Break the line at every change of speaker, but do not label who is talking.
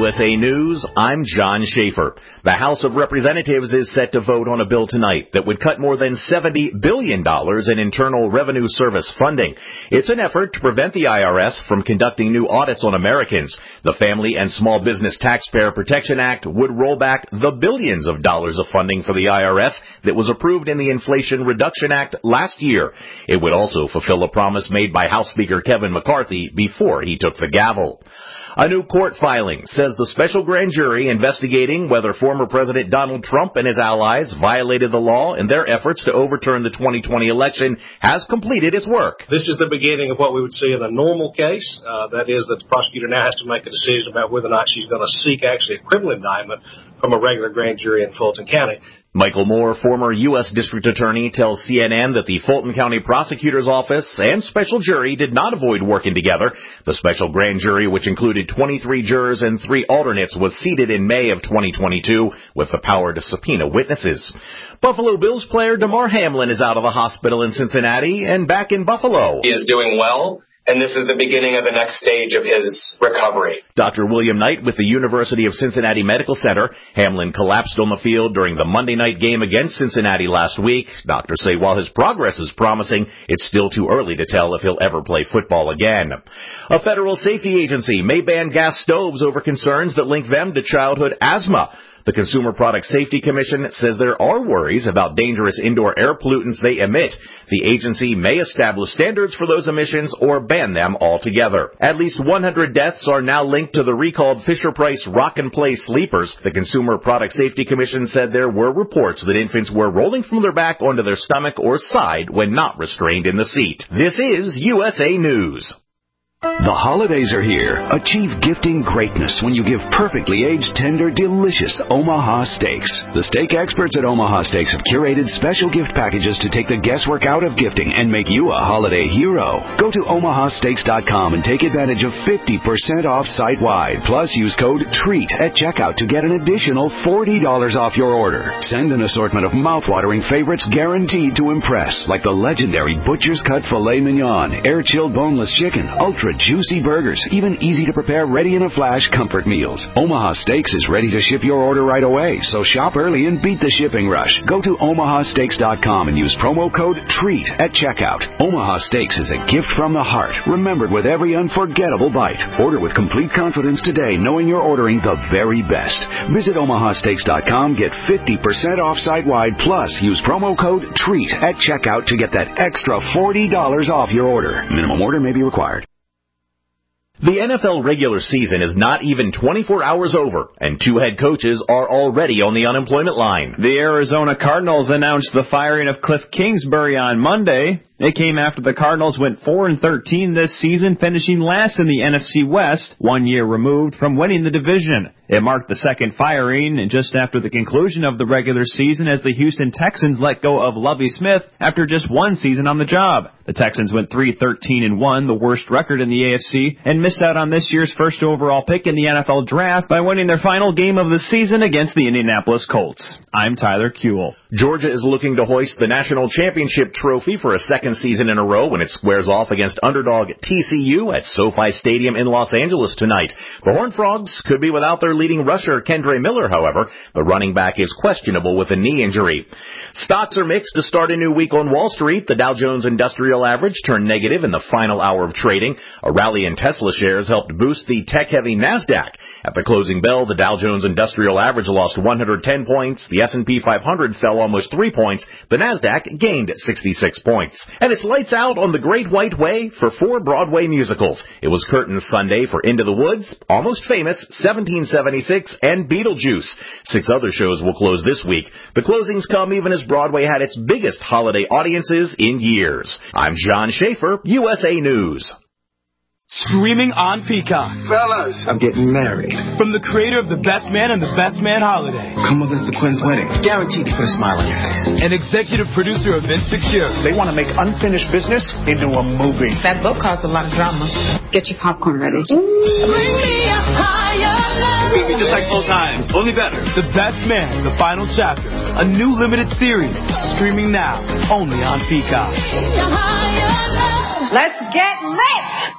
USA News, I'm John Schaefer. The House of Representatives is set to vote on a bill tonight that would cut more than $70 billion in Internal Revenue Service funding. It's an effort to prevent the IRS from conducting new audits on Americans. The Family and Small Business Taxpayer Protection Act would roll back the billions of dollars of funding for the IRS that was approved in the Inflation Reduction Act last year. It would also fulfill a promise made by House Speaker Kevin McCarthy before he took the gavel. A new court filing says the special grand jury investigating whether former President Donald Trump and his allies violated the law in their efforts to overturn the 2020 election has completed its work.
This is the beginning of what we would see in a normal case. That is that the prosecutor now has to make a decision about whether or not she's going to seek actually a criminal indictment from a regular grand jury in Fulton County.
Michael Moore, former U.S. District Attorney, tells CNN that the Fulton County Prosecutor's Office and special jury did not avoid working together. The special grand jury, which included 23 jurors and 3 alternates, was seated in May of 2022 with the power to subpoena witnesses. Buffalo Bills player Damar Hamlin is out of the hospital in Cincinnati and back in Buffalo.
He is doing well, and this is the beginning of the next stage of his recovery.
Dr. William Knight with the University of Cincinnati Medical Center. Hamlin collapsed on the field during the Monday night game against Cincinnati last week. Doctors say while his progress is promising, it's still too early to tell if he'll ever play football again. A federal safety agency may ban gas stoves over concerns that link them to childhood asthma. The Consumer Product Safety Commission says there are worries about dangerous indoor air pollutants they emit. The agency may establish standards for those emissions or ban them altogether. At least 100 deaths are now linked to the recalled Fisher-Price Rock and Play sleepers. The Consumer Product Safety Commission said there were reports that infants were rolling from their back onto their stomach or side when not restrained in the seat. This is USA News.
The holidays are here. Achieve gifting greatness when you give perfectly aged, tender, delicious Omaha Steaks. The steak experts at Omaha Steaks have curated special gift packages to take the guesswork out of gifting and make you a holiday hero. Go to omahasteaks.com and take advantage of 50% off site-wide. Plus, use code TREAT at checkout to get an additional $40 off your order. Send an assortment of mouth-watering favorites guaranteed to impress, like the legendary Butcher's Cut Filet Mignon, air-chilled boneless chicken, ultra juicy burgers, even easy-to-prepare, ready-in-a-flash comfort meals. Omaha Steaks is ready to ship your order right away, so shop early and beat the shipping rush. Go to omahasteaks.com and use promo code TREAT at checkout. Omaha Steaks is a gift from the heart, remembered with every unforgettable bite. Order with complete confidence today, knowing you're ordering the very best. Visit omahasteaks.com, get 50% off site-wide, plus use promo code TREAT at checkout to get that extra $40 off your order. Minimum order may be required.
The NFL regular season is not even 24 hours over, and 2 head coaches are already on the unemployment line.
The Arizona Cardinals announced the firing of Cliff Kingsbury on Monday. It came after the Cardinals went 4-13 this season, finishing last in the NFC West, 1 year removed from winning the division. It marked the second firing, and just after the conclusion of the regular season as the Houston Texans let go of Lovie Smith after just 1 season on the job. The Texans went 3-13-1, the worst record in the AFC, and missed out on this year's first overall pick in the NFL Draft by winning their final game of the season against the Indianapolis Colts. I'm Tyler Kuehl.
Georgia is looking to hoist the national championship trophy for a second season in a row when it squares off against underdog TCU at SoFi Stadium in Los Angeles tonight. The Horned Frogs could be without their leading rusher, Kendre Miller, however. The running back is questionable with a knee injury. Stocks are mixed to start a new week on Wall Street. The Dow Jones Industrial Average turned negative in the final hour of trading. A rally in Tesla shares helped boost the tech-heavy NASDAQ. At the closing bell, the Dow Jones Industrial Average lost 110 points. The S&P 500 fell almost 3 points. The NASDAQ gained 66 points. And it's lights out on the Great White Way for 4 Broadway musicals. It was curtains Sunday for Into the Woods, Almost Famous, 1776, and Beetlejuice. 6 other shows will close this week. The closings come even as Broadway had its biggest holiday audiences in years. I'm John Schaefer, USA News.
Streaming on Peacock.
Fellas, I'm getting married.
From the creator of The Best Man and The Best Man Holiday.
Come with us to Quinn's wedding. Guaranteed to put a smile on your face.
And executive producer of Insecure.
They want to make unfinished business into a movie.
That book caused a lot of drama. Get your popcorn ready.
Bring me a higher level.
Beat me just like old times, only better.
The Best Man, The Final Chapters. A new limited series. Streaming now, only on Peacock.
Let's get lit!